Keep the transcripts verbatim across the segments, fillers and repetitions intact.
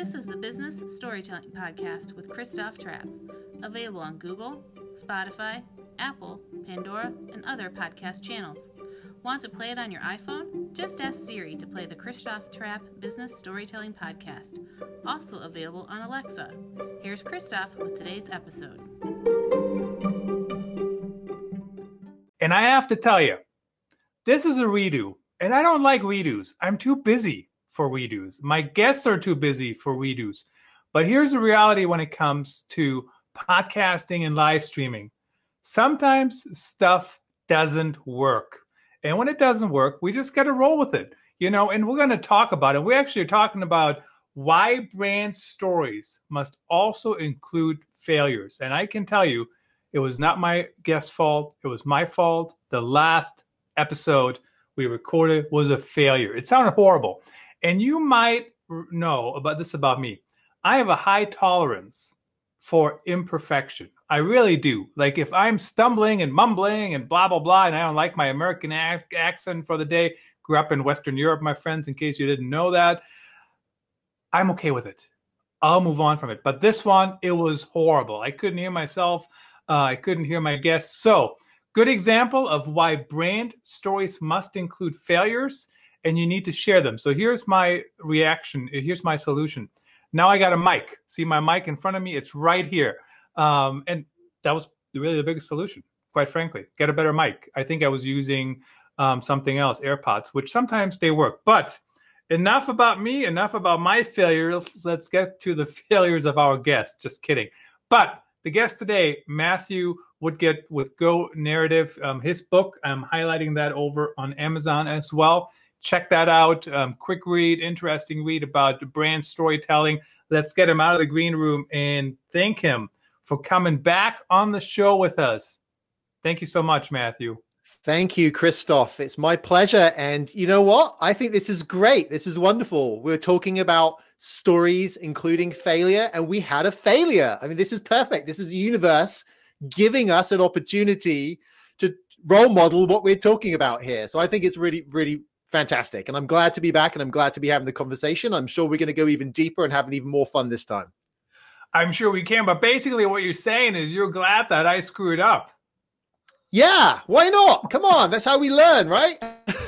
This is the Business Storytelling Podcast with Christoph Trapp, available on Google, Spotify, Apple, Pandora, and other podcast channels. Want to play it on your iPhone? Just ask Siri to play the Christoph Trapp Business Storytelling Podcast, also available on Alexa. Here's Christoph with today's episode. And I have to tell you, this is a redo, and I don't like redos. I'm too busy for redos. My guests are too busy for redos. But here's the reality when it comes to podcasting and live streaming. Sometimes stuff doesn't work. And when it doesn't work, we just got to roll with it. You know, and we're going to talk about it. We actually are talking about why brand stories must also include failures. And I can tell you, it was not my guest's fault. It was my fault. The last episode we recorded was a failure. It sounded horrible. And you might know about this about me. I have a high tolerance for imperfection. I really do. Like if I'm stumbling and mumbling and blah, blah, blah, and I don't like my American ac- accent for the day, grew up in Western Europe, my friends, in case you didn't know that, I'm okay with it. I'll move on from it. But this one, it was horrible. I couldn't hear myself. Uh, I couldn't hear my guests. So good example of why brand stories must include failures, and you need to share them. So here's my reaction. Here's my solution. Now I got a mic. See my mic in front of me? It's right here. Um, and that was really the biggest solution, quite frankly. Get a better mic. I think I was using um, something else, AirPods, which sometimes they work. But enough about me, enough about my failures. Let's get to the failures of our guests. Just kidding. But the guest today, Matthew Woodgett with Go Narrative. Um, his book, I'm highlighting that over on Amazon as well. Check that out. Um, quick read, interesting read about brand storytelling. Let's get him out of the green room and thank him for coming back on the show with us. Thank you so much, Matthew. Thank you, Christoph. It's my pleasure. And you know what? I think this is great. This is wonderful. We're talking about stories, including failure, and we had a failure. I mean, this is perfect. This is the universe giving us an opportunity to role model what we're talking about here. So I think it's really, really fantastic. And I'm glad to be back, and I'm glad to be having the conversation. I'm sure we're going to go even deeper and have even more fun this time. I'm sure we can. But basically what you're saying is you're glad that I screwed up. Yeah, why not? Come on. That's how we learn, right?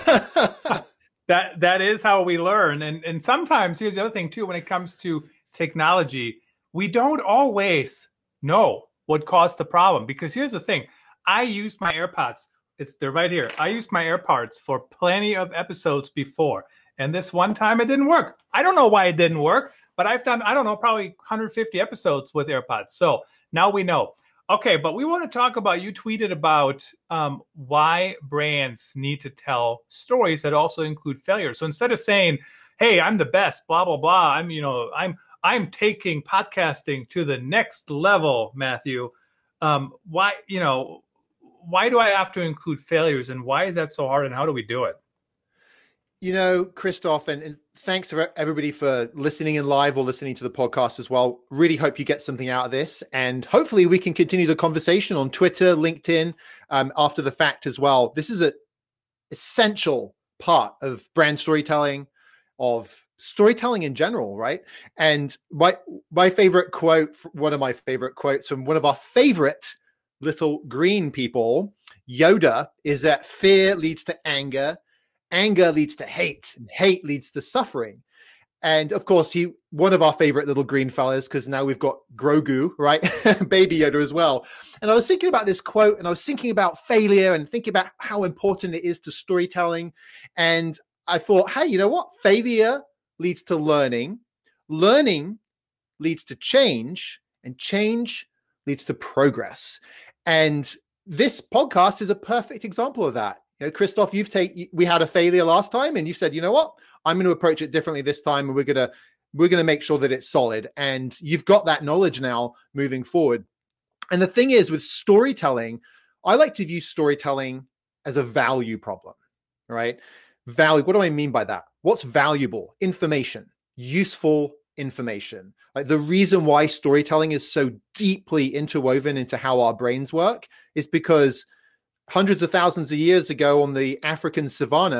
that that is how we learn. And and sometimes, here's the other thing too, when it comes to technology, we don't always know what caused the problem. Because here's the thing. I used my AirPods. It's they're right here. I used my AirPods for plenty of episodes before. And this one time it didn't work. I don't know why it didn't work, but I've done, I don't know, probably one hundred fifty episodes with AirPods. So now we know. Okay, but we want to talk about, you tweeted about um, why brands need to tell stories that also include failure. So instead of saying, hey, I'm the best, blah, blah, blah, I'm, you know, I'm, I'm taking podcasting to the next level, Matthew. Um, why, you know, why do I have to include failures, and why is that so hard, and how do we do it? You know, Christoph, and, and thanks for everybody for listening in live or listening to the podcast as well. Really hope you get something out of this. And hopefully we can continue the conversation on Twitter, LinkedIn, um, after the fact as well. This is an essential part of brand storytelling, of storytelling in general, right? And my, my favorite quote, one of my favorite quotes from one of our favorite little green people, Yoda, is that fear leads to anger. Anger leads to hate, and hate leads to suffering. And of course, he one of our favorite little green fellas, because now we've got Grogu, right? Baby Yoda as well. And I was thinking about this quote, and I was thinking about failure and thinking about how important it is to storytelling. And I thought, hey, you know what? Failure leads to learning. Learning leads to change, and change leads to progress. And this podcast is a perfect example of that. You know, Christoph, you've taken, we had a failure last time, and you said, you know what, I'm going to approach it differently this time, and we're going to, we're going to make sure that it's solid. And you've got that knowledge now moving forward. And the thing is with storytelling, I like to view storytelling as a value problem, right? Value. What do I mean by that? What's valuable? Information, useful information. Like the reason why storytelling is so deeply interwoven into how our brains work is because hundreds of thousands of years ago on the African savanna,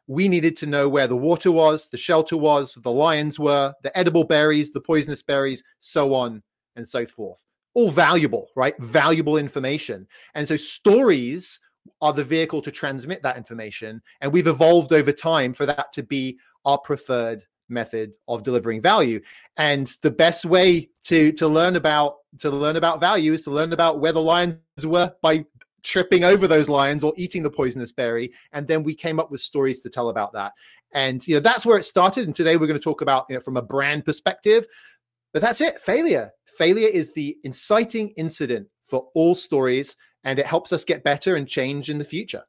we needed to know where the water was, the shelter was, the lions were, the edible berries, the poisonous berries, so on and so forth. All valuable, right? Valuable information. And so stories are the vehicle to transmit that information. And we've evolved over time for that to be our preferred method of delivering value. And the best way to, to learn about to learn about value is to learn about where the lions were by tripping over those lions or eating the poisonous berry. And then we came up with stories to tell about that. And, you know, that's where it started. And today we're going to talk about, you know, from a brand perspective, but that's it. Failure. Failure is the inciting incident for all stories, and it helps us get better and change in the future.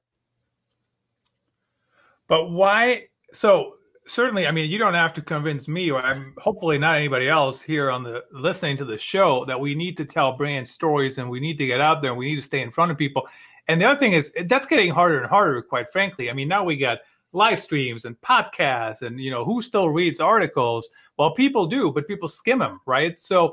But why? So certainly, I mean, you don't have to convince me, or I'm hopefully not anybody else here on the listening to the show, that we need to tell brand stories and we need to get out there and we need to stay in front of people. And the other thing is that's getting harder and harder, quite frankly. I mean, now we got live streams and podcasts and, you know, who still reads articles? Well, people do, but people skim them, right? So,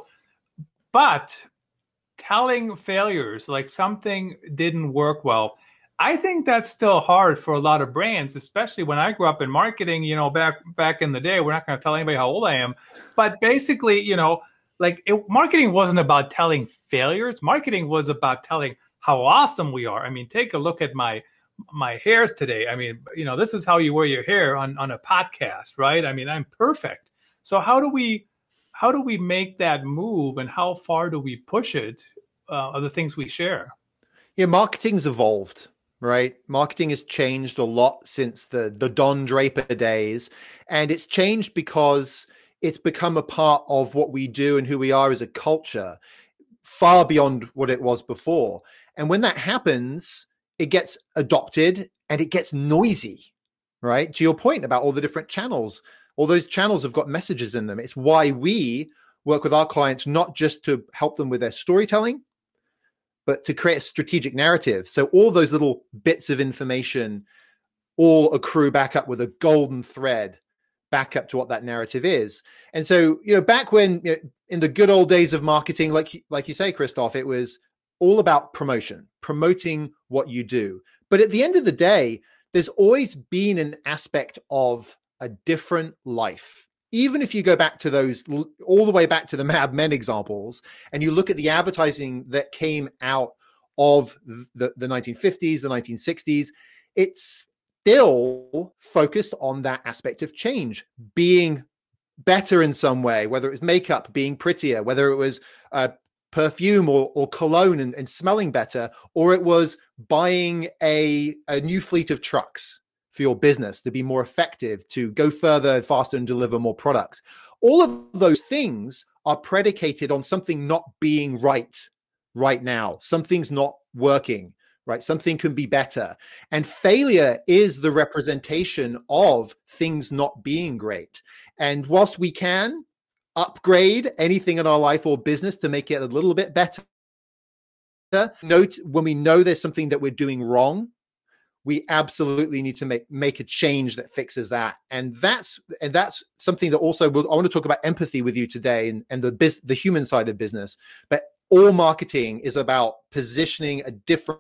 but telling failures, like something didn't work well, I think that's still hard for a lot of brands, especially when I grew up in marketing, you know, back back in the day. We're not going to tell anybody how old I am, but basically, you know, like it, marketing wasn't about telling failures. Marketing was about telling how awesome we are. I mean, take a look at my my hair today. I mean, you know, this is how you wear your hair on, on a podcast, right? I mean, I'm perfect. So how do we how do we make that move, and how far do we push it uh, of the things we share? Yeah, marketing's evolved. Right? Marketing has changed a lot since the, the Don Draper days. And it's changed because it's become a part of what we do and who we are as a culture, far beyond what it was before. And when that happens, it gets adopted and it gets noisy, right? To your point about all the different channels, all those channels have got messages in them. It's why we work with our clients, not just to help them with their storytelling, but to create a strategic narrative. So all those little bits of information all accrue back up with a golden thread back up to what that narrative is. And so, you know, back when, you know, in the good old days of marketing, like, like you say, Christoph, it was all about promotion, promoting what you do. But at the end of the day, there's always been an aspect of a different life. Even if you go back to those, all the way back to the Mad Men examples, and you look at the advertising that came out of the, the nineteen fifties, the nineteen sixties, it's still focused on that aspect of change, being better in some way, whether it was makeup, being prettier, whether it was uh, perfume or, or cologne and, and smelling better, or it was buying a, a new fleet of trucks for your business to be more effective, to go further, faster, and deliver more products. All of those things are predicated on something not being right right now. Something's not working, right? Something can be better. And failure is the representation of things not being great. And whilst we can upgrade anything in our life or business to make it a little bit better, note when we know there's something that we're doing wrong, we absolutely need to make make a change that fixes that. And that's and that's something that also we'll, I want to talk about empathy with you today, and, and the biz, the human side of business. But all marketing is about positioning a different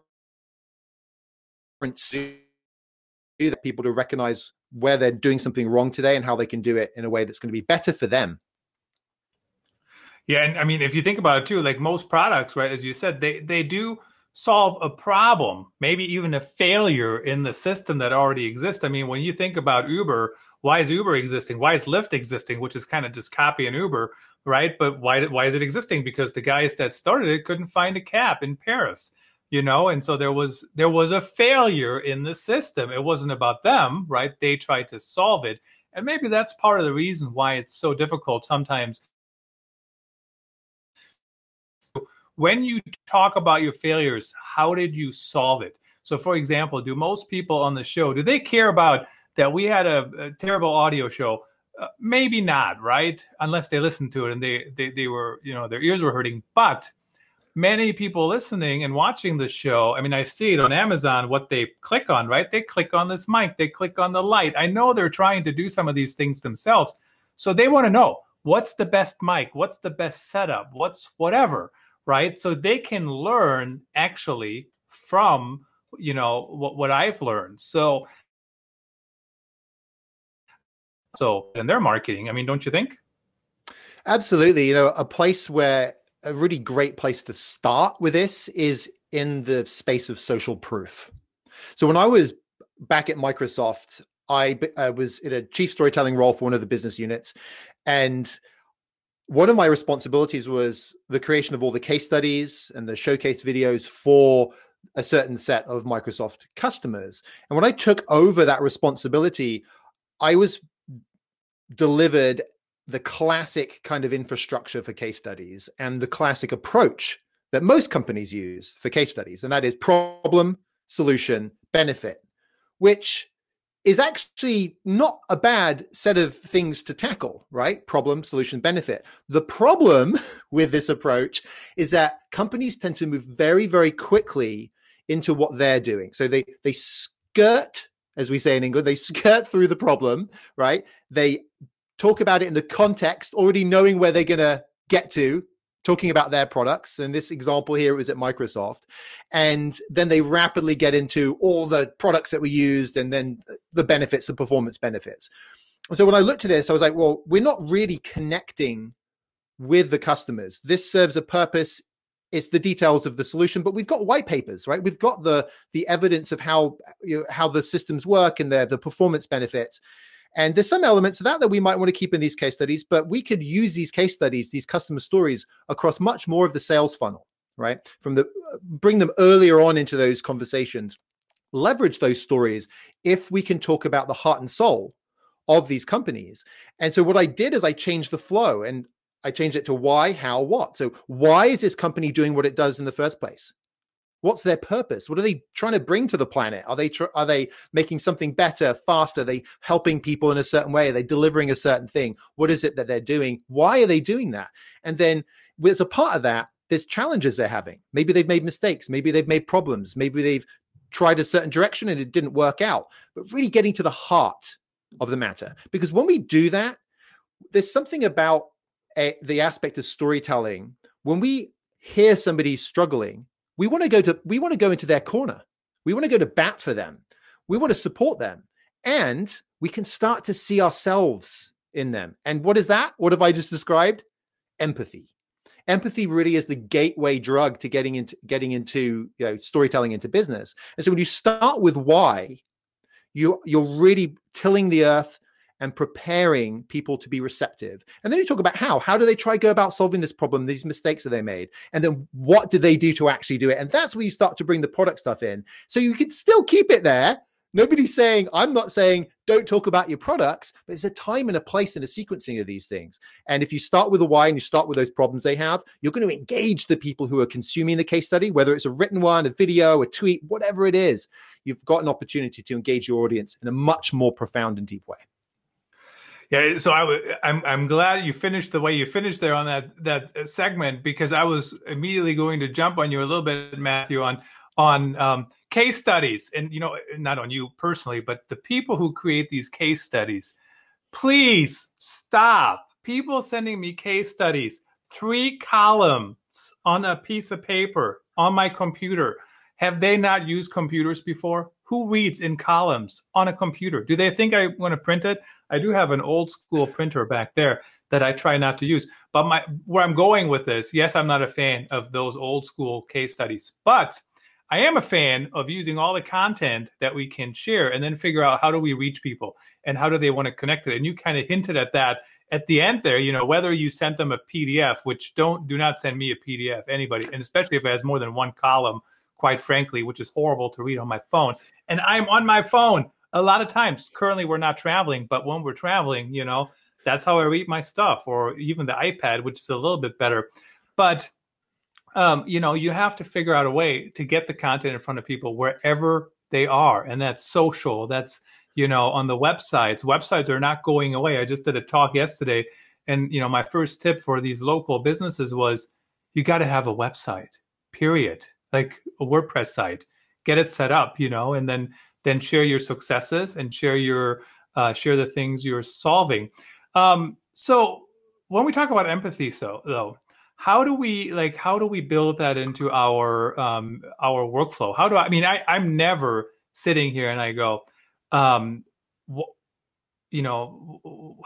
that people to recognize where they're doing something wrong today and how they can do it in a way that's going to be better for them. Yeah, and I mean, if you think about it too, like most products, right, as you said, they they do solve a problem, maybe even a failure in the system that already exists. I mean, when you think about Uber, why is Uber existing? Why is Lyft existing? Which is kind of just copying Uber, right? But why why is it existing? Because the guys that started it couldn't find a cab in Paris, you know, and so there was there was a failure in the system. It wasn't about them, right? They tried to solve it, and maybe that's part of the reason why it's so difficult sometimes. When you talk about your failures, how did you solve it? So, for example, do most people on the show, do they care about that we had a, a terrible audio show? Uh, maybe not, right? Unless they listened to it and they, they they were, you know, their ears were hurting. But many people listening and watching the show, I mean, I see it on Amazon, what they click on, right? They click on this mic, they click on the light. I know they're trying to do some of these things themselves. So they want to know, what's the best mic? What's the best setup? What's whatever, right? So they can learn actually from, you know, what, what I've learned. So so in their marketing. I mean, don't you think? Absolutely. You know, a place where a really great place to start with this is in the space of social proof. So when I was back at Microsoft, I, I was in a chief storytelling role for one of the business units. And one of my responsibilities was the creation of all the case studies and the showcase videos for a certain set of Microsoft customers. And when I took over that responsibility, I was delivered the classic kind of infrastructure for case studies and the classic approach that most companies use for case studies. And that is problem, solution, benefit, which is actually not a bad set of things to tackle, right? Problem, solution, benefit. The problem with this approach is that companies tend to move very, very quickly into what they're doing. So they they skirt, as we say in England, they skirt through the problem, right? They talk about it in the context, already knowing where they're going to get to, talking about their products. In this example here, it was at Microsoft. And then they rapidly get into all the products that we used and then the benefits, the performance benefits. So when I looked at this, I was like, well, we're not really connecting with the customers. This serves a purpose. It's the details of the solution, but we've got white papers, right? We've got the the evidence of how, you know, how the systems work and the, the performance benefits. And there's some elements of that that we might want to keep in these case studies, but we could use these case studies, these customer stories, across much more of the sales funnel, right? From the bring them earlier on into those conversations, leverage those stories if we can talk about the heart and soul of these companies. And so what I did is I changed the flow and I changed it to why, how, what. So why is this company doing what it does in the first place? What's their purpose? What are they trying to bring to the planet? Are they tr- are they making something better, faster? Are they helping people in a certain way? Are they delivering a certain thing? What is it that they're doing? Why are they doing that? And then as a part of that, there's challenges they're having. Maybe they've made mistakes. Maybe they've made problems. Maybe they've tried a certain direction and it didn't work out. But really getting to the heart of the matter. Because when we do that, there's something about a, the aspect of storytelling. When we hear somebody struggling, we want to go to, we want to go into their corner. We want to go to bat for them. We want to support them. And we can start to see ourselves in them. And what is that? What have I just described? Empathy. Empathy really is the gateway drug to getting into, getting into, you know, storytelling into business. And so when you start with why, you, you're really tilling the earth and preparing people to be receptive. And then you talk about how. How do they try to go about solving this problem, these mistakes that they made? And then what did they do to actually do it? And that's where you start to bring the product stuff in. So you can still keep it there. Nobody's saying, I'm not saying don't talk about your products, but there's a time and a place and a sequencing of these things. And if you start with a why and you start with those problems they have, you're going to engage the people who are consuming the case study, whether it's a written one, a video, a tweet, whatever it is. You've got an opportunity to engage your audience in a much more profound and deep way. Yeah, so I w- I'm I'm glad you finished the way you finished there on that that segment, because I was immediately going to jump on you a little bit, Matthew, on on um, case studies, and you know, not on you personally, but the people who create these case studies. Please stop. People sending me case studies, three columns on a piece of paper on my computer. Have they not used computers before? Who reads in columns on a computer? Do they think I want to print it? I do have an old school printer back there that I try not to use. But my where I'm going with this, yes, I'm not a fan of those old school case studies, but I am a fan of using all the content that we can share and then figure out how do we reach people and how do they want to connect it. And you kind of hinted at that at the end there, you know, whether you sent them a P D F, which don't do not send me a P D F, anybody, and especially if it has more than one column, quite frankly, which is horrible to read on my phone. And I'm on my phone a lot of times. Currently, we're not traveling, but when we're traveling, you know, that's how I read my stuff, or even the iPad, which is a little bit better. But, um, you know, you have to figure out a way to get the content in front of people wherever they are. And that's social. That's, you know, on the websites. Websites are not going away. I just did a talk yesterday. And, you know, my first tip for these local businesses was you got to have a website, period. Like a WordPress site, get it set up, you know, and then then share your successes and share your uh, share the things you're solving. Um, so when we talk about empathy, so though, how do we like how do we build that into our um, our workflow? How do I, I mean, I, I'm never sitting here and I go, um, wh- you know,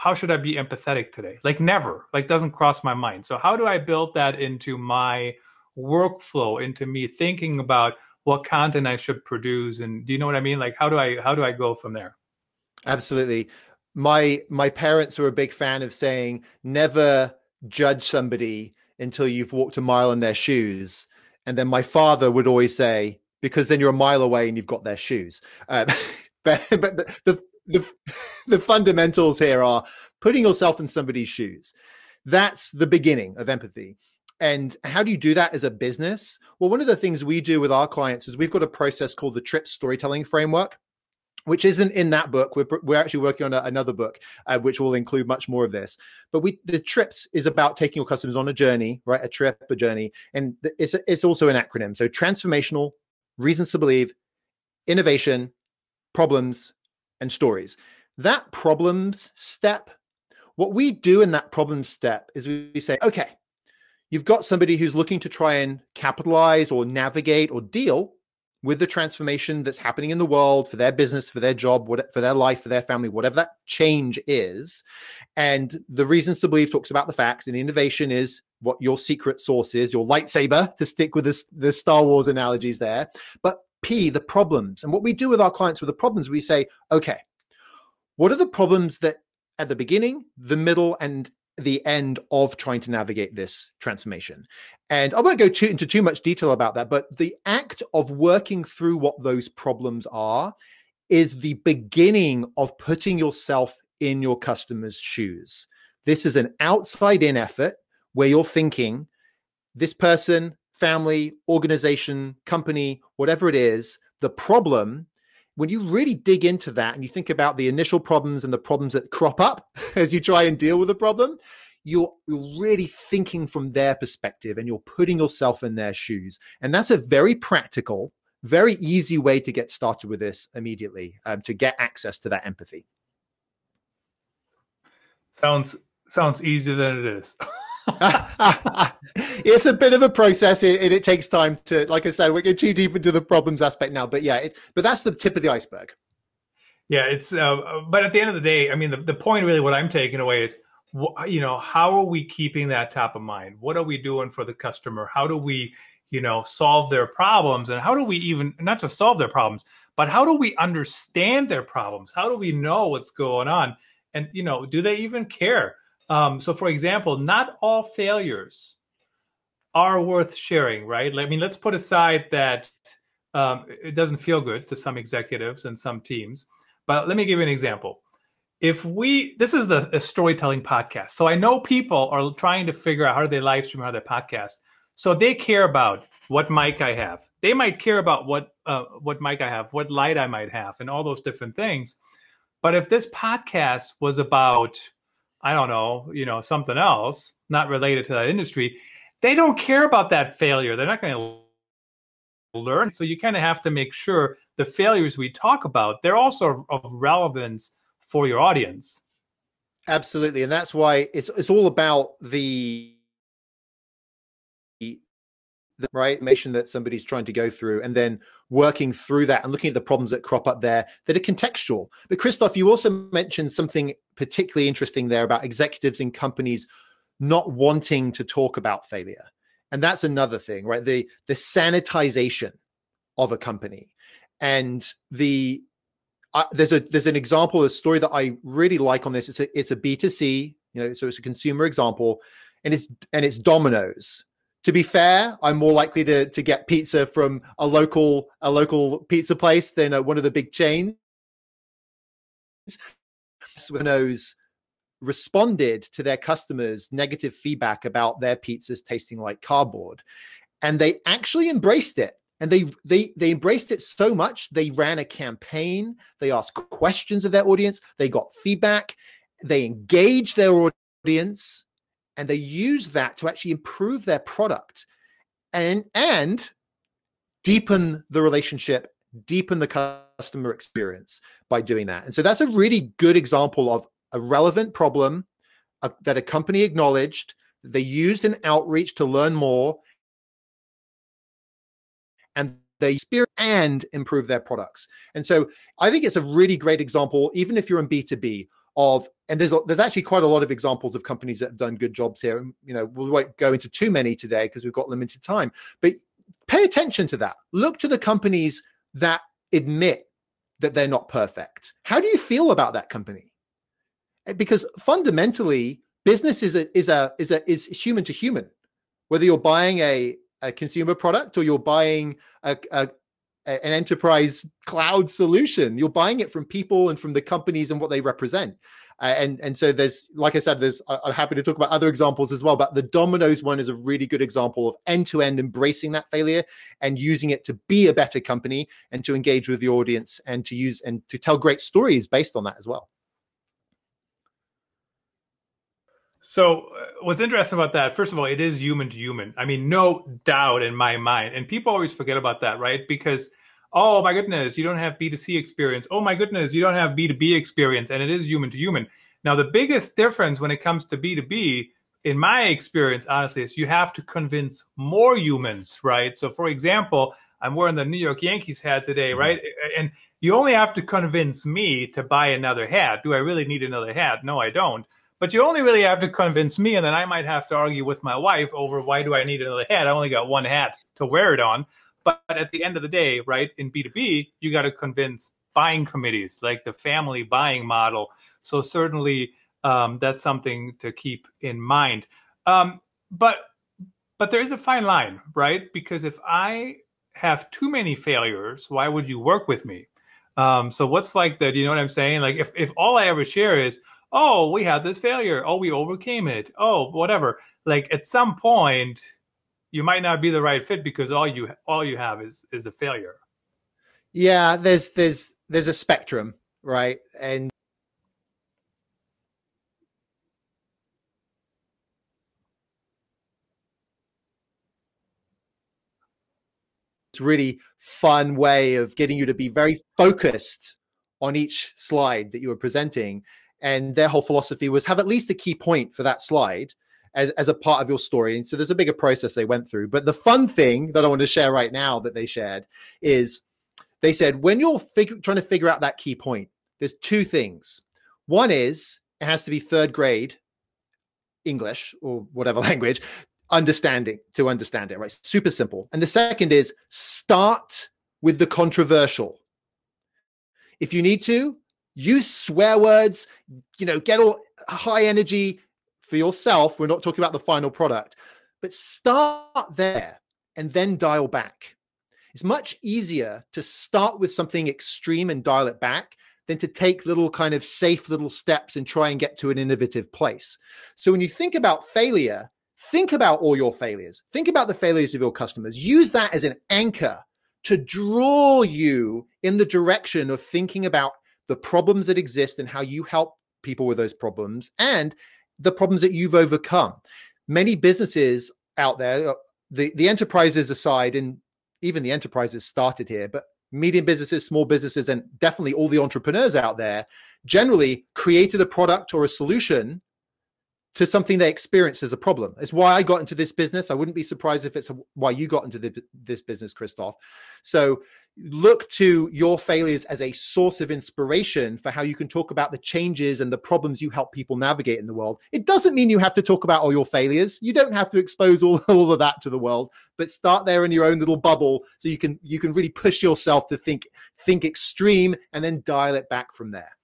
how should I be empathetic today? Like never, like doesn't cross my mind. So how do I build that into my workflow, into me thinking about what content I should produce? And do you know what I mean? Like, how do I, how do I go from there? Absolutely. My, my parents were a big fan of saying, never judge somebody until you've walked a mile in their shoes. And then my father would always say, because then you're a mile away and you've got their shoes. Um, but but the, the, the, the fundamentals here are putting yourself in somebody's shoes. That's the beginning of empathy. And how do you do that as a business? Well, one of the things we do with our clients is we've got a process called the TRIPS storytelling framework, which isn't in that book. We're, we're actually working on a, another book, uh, which will include much more of this. But we, the TRIPS is about taking your customers on a journey, right? A trip, a journey. And it's, it's also an acronym. So transformational, reasons to believe, innovation, problems, and stories. That problems step, what we do in that problem step is we say, okay, you've got somebody who's looking to try and capitalize or navigate or deal with the transformation that's happening in the world for their business, for their job, what, for their life, for their family, whatever that change is. And the reasons to believe talks about the facts, and the innovation is what your secret sauce is, your lightsaber, to stick with this, the Star Wars analogies there. But P, the problems. And what we do with our clients with the problems, we say, okay, what are the problems that at the beginning, the middle, and the end of trying to navigate this transformation? And I won't go too, into too much detail about that, but the act of working through what those problems are is the beginning of putting yourself in your customer's shoes. This is an outside-in effort where you're thinking, this person, family, organization, company, whatever it is, the problem, when you really dig into that and you think about the initial problems and the problems that crop up as you try and deal with the problem, you're, you're really thinking from their perspective and you're putting yourself in their shoes. And that's a very practical, very easy way to get started with this immediately, um, to get access to that empathy. Sounds sounds easier than it is. It's a bit of a process, and it, it takes time to, like I said, we're going too deep into the problems aspect now, but yeah, it, but that's the tip of the iceberg. Yeah, it's, uh, but at the end of the day, I mean, the, the point really, what I'm taking away is, you know, how are we keeping that top of mind? What are we doing for the customer? How do we, you know, solve their problems? And how do we even, not just solve their problems, but how do we understand their problems? How do we know what's going on? And, you know, do they even care? Um, so, for example, not all failures are worth sharing, right? I mean, let's put aside that um, it doesn't feel good to some executives and some teams. But let me give you an example. If we, this is the a storytelling podcast. So I know people are trying to figure out how do they live stream, how they podcast. So they care about what mic I have. They might care about what uh, what mic I have, what light I might have, and all those different things. But if this podcast was about, I don't know, you know, something else, not related to that industry, they don't care about that failure. They're not going to learn. So you kind of have to make sure the failures we talk about, they're also of relevance for your audience. Absolutely. And that's why it's it's all about the, the right information that somebody's trying to go through, and then working through that and looking at the problems that crop up there that are contextual. But Christoph, you also mentioned something particularly interesting there about executives in companies not wanting to talk about failure. And that's another thing, right? The the sanitization of a company. And the uh, there's a there's an example, a story that I really like on this. It's a it's a B two C, you know, so it's a consumer example, and it's and it's Domino's. To be fair, I'm more likely to to get pizza from a local a local pizza place than a, one of the big chains. Domino's responded to their customers' negative feedback about their pizzas tasting like cardboard, and they actually embraced it. And they they they embraced it so much, they ran a campaign, they asked questions of their audience, they got feedback, they engaged their audience, and they used that to actually improve their product and and deepen the relationship, deepen the customer experience by doing that. And so that's a really good example of a relevant problem uh, that a company acknowledged, they used an outreach to learn more, and they experience and improve their products. And so I think it's a really great example, even if you're in B two B, of, and there's there's actually quite a lot of examples of companies that have done good jobs here. And, you know, we won't go into too many today because we've got limited time, but pay attention to that. Look to the companies that admit that they're not perfect. How do you feel about that company? Because fundamentally, business is a is a is a is human to human. Whether you're buying a, a consumer product or you're buying a, a an enterprise cloud solution, you're buying it from people and from the companies and what they represent. Uh, and and so there's, like I said, there's I'm happy to talk about other examples as well, but the Domino's one is a really good example of end-to-end embracing that failure and using it to be a better company and to engage with the audience and to use and to tell great stories based on that as well. So uh, what's interesting about that, first of all, it is human to human. I mean, no doubt in my mind. And people always forget about that, right? Because, oh my goodness, you don't have B two C experience. Oh my goodness, you don't have B two B experience. And it is human to human. Now, the biggest difference when it comes to B two B, in my experience, honestly, is you have to convince more humans, right? So for example, I'm wearing the New York Yankees hat today, right? And you only have to convince me to buy another hat. Do I really need another hat? No, I don't. But you only really have to convince me, and then I might have to argue with my wife over why do I need another hat? I only got one hat to wear it on. But at the end of the day, right, in B two B, you got to convince buying committees, like the family buying model. So certainly um, that's something to keep in mind. Um, but but there is a fine line, right? Because if I have too many failures, why would you work with me? Um, so what's like the, you know what I'm saying? Like if, if all I ever share is, oh, we had this failure. Oh, we overcame it. Oh, whatever. Like at some point, you might not be the right fit because all you all you have is is a failure. Yeah, there's there's there's a spectrum, right? And it's a really fun way of getting you to be very focused on each slide that you were presenting. And their whole philosophy was have at least a key point for that slide as, as a part of your story. And so there's a bigger process they went through. But the fun thing that I want to share right now that they shared is they said, when you're fig- trying to figure out that key point, there's two things. One is it has to be third grade English or whatever language, understanding to understand it, right? Super simple. And the second is start with the controversial. If you need to, use swear words, you know, get all high energy for yourself. We're not talking about the final product, but start there and then dial back. It's much easier to start with something extreme and dial it back than to take little kind of safe little steps and try and get to an innovative place. So when you think about failure, think about all your failures. Think about the failures of your customers. Use that as an anchor to draw you in the direction of thinking about the problems that exist and how you help people with those problems and the problems that you've overcome. Many businesses out there, the, the enterprises aside, and even the enterprises started here, but medium businesses, small businesses, and definitely all the entrepreneurs out there generally created a product or a solution to something they experienced as a problem. It's why I got into this business. I wouldn't be surprised if it's why you got into the, this business, Christoph. So look to your failures as a source of inspiration for how you can talk about the changes and the problems you help people navigate in the world. It doesn't mean you have to talk about all your failures. You don't have to expose all, all of that to the world, but start there in your own little bubble so you can you can really push yourself to think think extreme and then dial it back from there.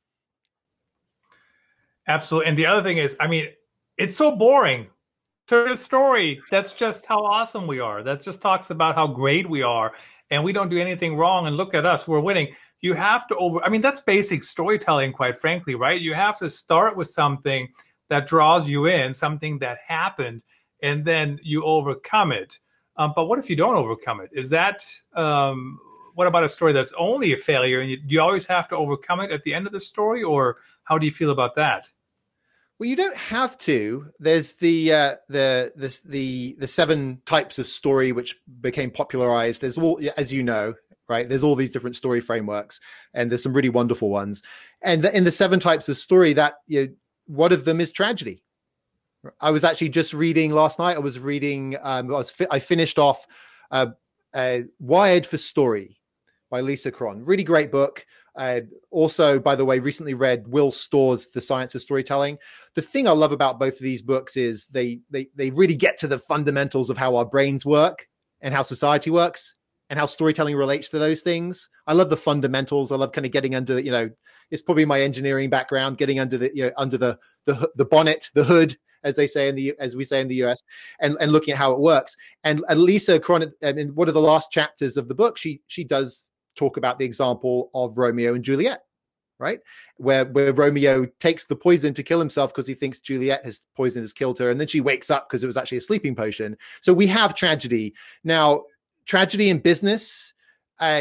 Absolutely. And the other thing is, I mean, it's so boring. To a story, that's just how awesome we are. That just talks about how great we are. And we don't do anything wrong. And look at us, we're winning. You have to over, I mean, that's basic storytelling, quite frankly, right? You have to start with something that draws you in, something that happened, and then you overcome it. Um, but what if you don't overcome it? Is that, um, what about a story that's only a failure? And you, do you always have to overcome it at the end of the story? Or how do you feel about that? Well, you don't have to. There's the uh, the the the the seven types of story which became popularized. There's all, as you know, right? There's all these different story frameworks, and there's some really wonderful ones. And the, in the seven types of story, that you know, one of them is tragedy. I was actually just reading last night. I was reading. Um, I was fi- I finished off uh, uh, Wired for Story by Lisa Cron. Really great book. Uh, also, by the way, recently read Will Storr's The Science of Storytelling. The thing I love about both of these books is they they they really get to the fundamentals of how our brains work and how society works and how storytelling relates to those things. I love the fundamentals. I love kind of getting under, you know, it's probably my engineering background, getting under the, you know, under the the the bonnet, the hood, as they say in the, as we say in the U S, and, and looking at how it works. And, and Lisa Cron, in one of the last chapters of the book, she she does talk about the example of Romeo and Juliet, right? Where where Romeo takes the poison to kill himself because he thinks Juliet has poison has killed her, and then she wakes up because it was actually a sleeping potion. So we have tragedy. Now, tragedy in business, uh,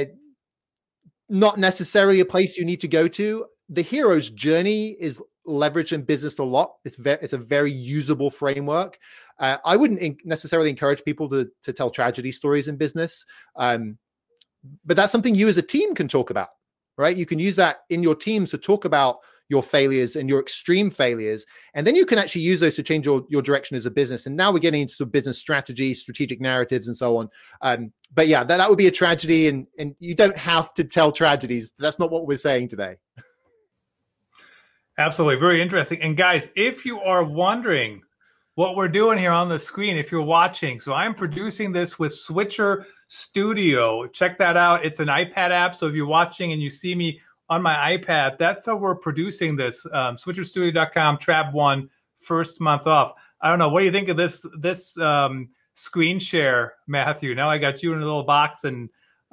not necessarily a place you need to go to. The hero's journey is leveraged in business a lot. It's very, it's a very usable framework. Uh, I wouldn't in- necessarily encourage people to to tell tragedy stories in business. Um, But that's something you as a team can talk about, right? You can use that in your teams to talk about your failures and your extreme failures. And then you can actually use those to change your, your direction as a business. And now we're getting into some business strategy, strategic narratives, and so on. Um, but yeah, that, that would be a tragedy. And, and you don't have to tell tragedies. That's not what we're saying today. Absolutely. Very interesting. And guys, if you are wondering what we're doing here on the screen, if you're watching, so I'm producing this with Switcher Studio. Check that out. It's an iPad app. So if you're watching and you see me on my iPad, that's how we're producing this. Um, switcher studio dot com, Trap One, first month off. I don't know. What do you think of this this um, screen share, Matthew? Now I got you in a little box, and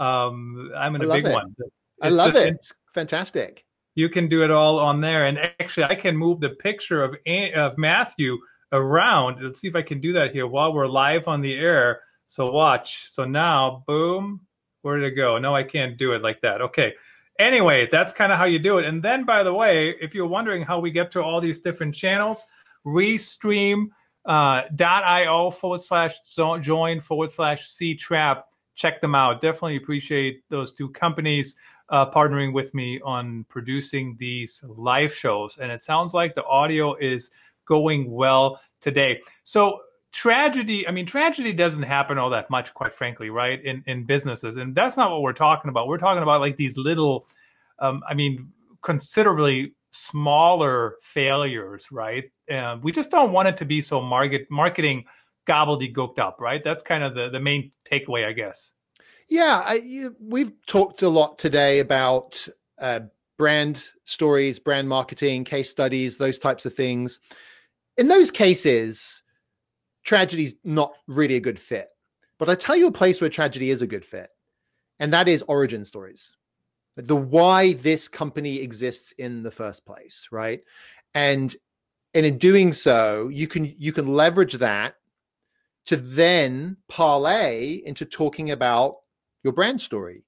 um, I'm in a big it. one. It's I love just, it. It's fantastic. You can do it all on there. And actually, I can move the picture of of Matthew around. Let's see if I can do that here while we're live on the air. So watch. So now, boom, where did it go? No, I can't do it like that. Okay. Anyway, that's kind of how you do it. And then, by the way, if you're wondering how we get to all these different channels, restream uh, dot io forward slash join forward slash C Trap. Check them out. Definitely appreciate those two companies uh, partnering with me on producing these live shows. And it sounds like the audio is going well today. So tragedy, I mean, tragedy doesn't happen all that much, quite frankly, right, in, in businesses. And that's not what we're talking about. We're talking about like these little, um, I mean, considerably smaller failures, right? Uh, we just don't want it to be so market marketing gobbledygooked up, right? That's kind of the, the main takeaway, I guess. Yeah, I, you, we've talked a lot today about uh, brand stories, brand marketing, case studies, those types of things. In those cases, tragedy is not really a good fit. But I tell you a place where tragedy is a good fit, and that is origin stories. The why this company exists in the first place, right? And, and in doing so, you can you can leverage that to then parlay into talking about your brand story.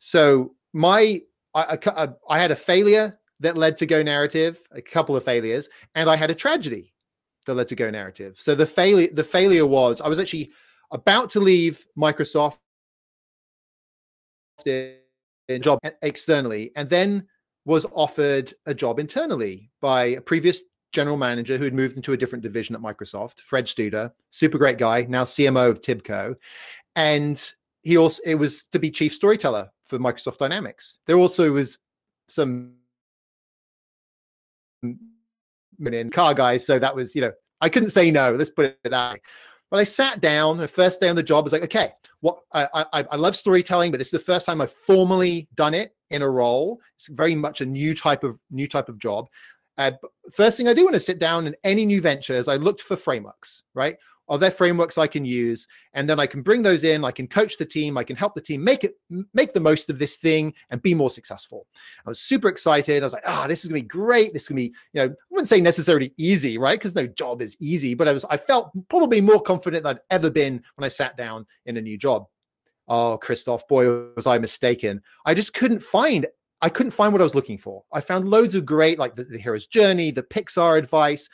So my I, I, I had a failure that led to Go Narrative, a couple of failures, and I had a tragedy that led to Go Narrative. So the failure, the failure was I was actually about to leave Microsoft in a job externally, and then was offered a job internally by a previous general manager who had moved into a different division at Microsoft, Fred Studer, super great guy, now C M O of Tibco. And he also, it was to be chief storyteller for Microsoft Dynamics. There also was some in car guys. So that was, you know, I couldn't say no. Let's put it that way. But I sat down, the first day on the job, I was like, okay, what I, I, I love storytelling, but this is the first time I've formally done it in a role. It's very much a new type of new type of job. Uh, first thing I do when I sit down in any new ventures, I looked for frameworks, right? Are there frameworks I can use? And then I can bring those in. I can coach the team. I can help the team make it, make the most of this thing and be more successful. I was super excited. I was like, ah, oh, this is gonna be great. This is gonna be, you know, I wouldn't say necessarily easy, right? Because no job is easy, but I was, I felt probably more confident than I'd ever been when I sat down in a new job. Oh, Christoph, boy, was I mistaken. I just couldn't find I couldn't find what I was looking for. I found loads of great, like the, the hero's journey, the Pixar advice,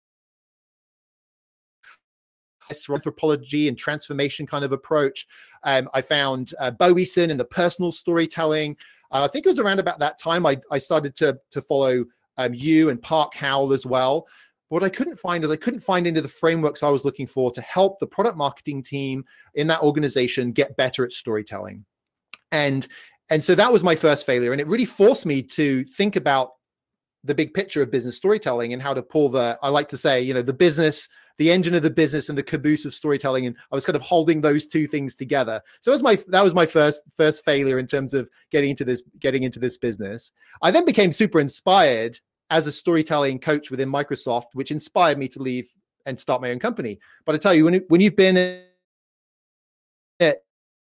anthropology and transformation kind of approach. Um, I found uh, Bo Eason in the personal storytelling. Uh, I think it was around about that time I, I started to, to follow um, you and Park Howell as well. What I couldn't find is I couldn't find any of the frameworks I was looking for to help the product marketing team in that organization get better at storytelling. And and so that was my first failure. And it really forced me to think about the big picture of business storytelling and how to pull the, I like to say, you know, the business, the engine of the business and the caboose of storytelling. And I was kind of holding those two things together. So it was my, that was my first, first failure in terms of getting into this, getting into this business. I then became super inspired as a storytelling coach within Microsoft, which inspired me to leave and start my own company. But I tell you, when, when you've been at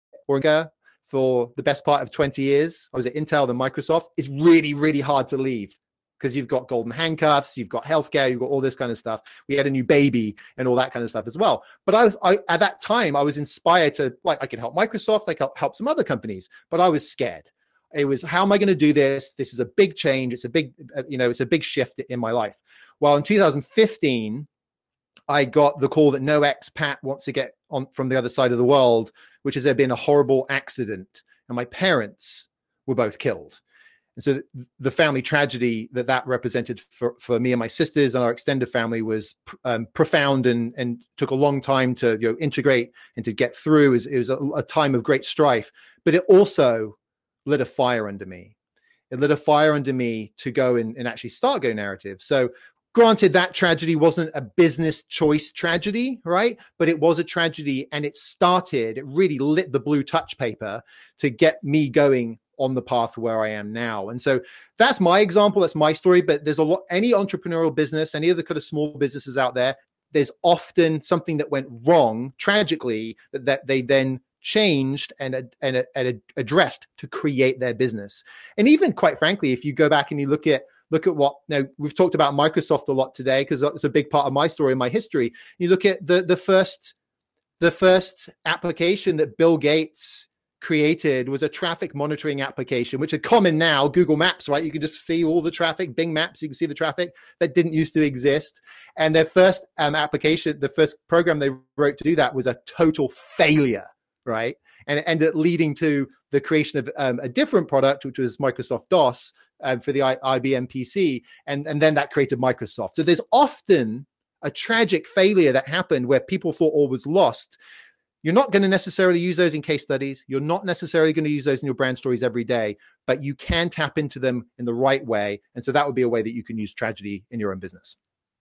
Orga for the best part of twenty years, I was at Intel, then Microsoft, it's really, really hard to leave, because you've got golden handcuffs, you've got healthcare, you've got all this kind of stuff. We had a new baby and all that kind of stuff as well. But I was, I, at that time, I was inspired to, like, I could help Microsoft, I could help some other companies, but I was scared. It was, how am I going to do this? This is a big change. It's a big, you know, it's a big shift in my life. Well, in two thousand fifteen, I got the call that no expat wants to get on from the other side of the world, which is there been a horrible accident, and my parents were both killed. And so the family tragedy that that represented for, for me and my sisters and our extended family was um, profound and, and took a long time to, you know, integrate and to get through. It was, it was a, a time of great strife, but it also lit a fire under me. It lit a fire under me to go and, and actually start Go Narrative. So granted, that tragedy wasn't a business choice tragedy, right? But it was a tragedy, and it started, it really lit the blue touch paper to get me going on the path where I am now. And so that's my example, that's my story. But there's a lot, any entrepreneurial business, any of the kind of small businesses out there, there's often something that went wrong tragically that, that they then changed and, and, and addressed to create their business. And even quite frankly, if you go back and you look at Look at what, now we've talked about Microsoft a lot today, because it's a big part of my story and my history. You look at the, the first, the first application that Bill Gates created was a traffic monitoring application, which are common now, Google Maps, right? You can just see all the traffic, Bing Maps, you can see the traffic. That didn't used to exist. And their first um, application, the first program they wrote to do that was a total failure, right? And it ended up leading to the creation of um, a different product, which was Microsoft DOS uh, for the I- IBM P C. And, and then that created Microsoft. So there's often a tragic failure that happened where people thought all was lost. You're not going to necessarily use those in case studies. You're not necessarily going to use those in your brand stories every day, but you can tap into them in the right way. And so that would be a way that you can use tragedy in your own business.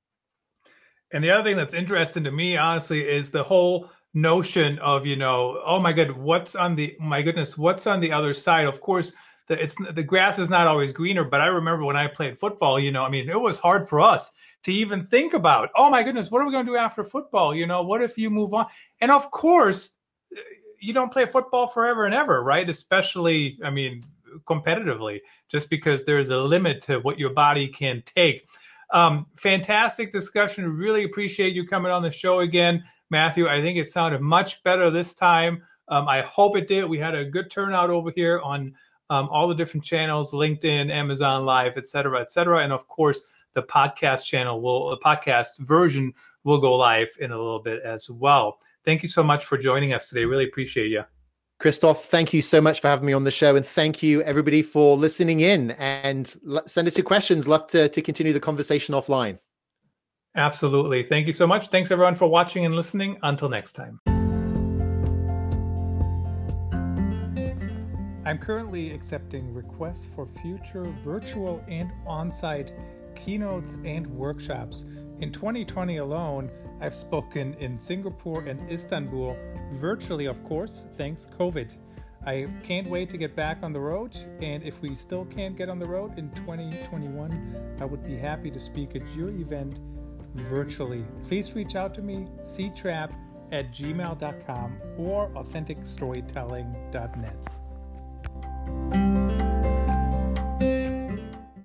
And the other thing that's interesting to me, honestly, is the whole notion of, you know, oh my God, what's on the, my goodness, what's on the other side? Of course, the, it's the grass is not always greener, but I remember when I played football, you know, I mean, it was hard for us to even think about, oh my goodness, what are we going to do after football? You know, what if you move on? And of course, you don't play football forever and ever, right? Especially, I mean, competitively, just because there's a limit to what your body can take. Um, fantastic discussion. Really appreciate you coming on the show again, Matthew. I think it sounded much better this time. Um, I hope it did. We had a good turnout over here on um, all the different channels, LinkedIn, Amazon Live, et cetera, et cetera. And of course, the podcast channel will, the podcast version will go live in a little bit as well. Thank you so much for joining us today. Really appreciate you. Christoph, thank you so much for having me on the show. And thank you everybody for listening in, and send us your questions. Love to, to continue the conversation offline. Absolutely. Thank you so much. Thanks everyone for watching and listening. Until next time. I'm currently accepting requests for future virtual and on-site keynotes and workshops. In twenty twenty alone, I've spoken in Singapore and Istanbul, virtually of course, thanks COVID. I can't wait to get back on the road, and if we still can't get on the road in twenty twenty-one, I would be happy to speak at your event virtually. Please reach out to me, c trap at gmail dot com or authentic storytelling dot net.